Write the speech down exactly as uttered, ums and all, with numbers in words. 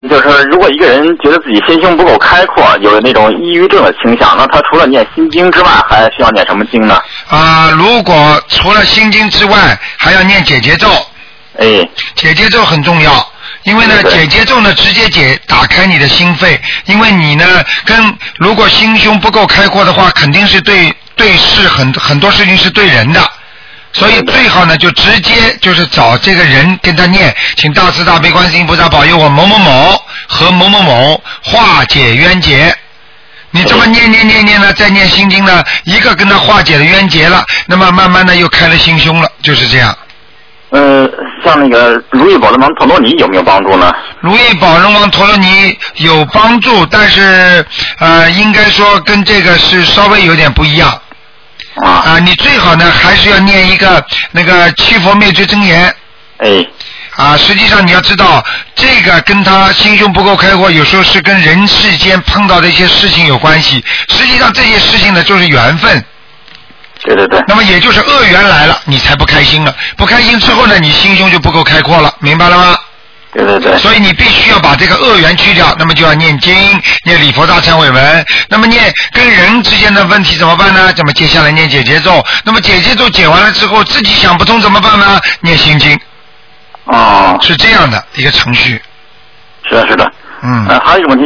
就是如果一个人觉得自己心胸不够开阔，有那种抑郁症的倾向，那他除了念心经之外，还需要念什么经呢？ 啊、呃，如果除了心经之外，还要念解结咒。 哎， 解结咒很重要。因为呢，解结咒呢，直接解打开你的心肺。因为你呢，跟如果心胸不够开阔的话，肯定是对对事很很多事情是对人的，所以最好呢，就直接就是找这个人跟他念，请大慈大悲观世音菩萨保佑我某某某和某某某化解冤结。你这么念念念念呢，再念心经呢，一个跟他化解了冤结了，那么慢慢的又开了心胸了，就是这样。 呃，像那个如意宝轮王陀罗尼有没有帮助呢？ 如意宝轮王陀罗尼有帮助，但是呃，应该说跟这个是稍微有点不一样。 啊。啊、 呃，你最好呢还是要念一个那个七佛灭罪真言。 哎。 啊，实际上你要知道，这个跟他心胸不够开阔，有时候是跟人世间碰到的一些事情有关系。实际上这些事情呢，就是缘分。 对对对。 那么也就是恶缘来了，你才不开心了。不开心之后呢，你心胸就不够开阔了，明白了吗？ 对对对。 所以你必须要把这个恶缘去掉，那么就要念经，念礼佛大忏悔文。那么念跟人之间的问题怎么办呢？那么接下来念解结咒。那么解结咒解完了之后，自己想不通怎么办呢？念心经。 哦。 是这样的一个程序。 是的，是的。 嗯。 呃，还有一个问题。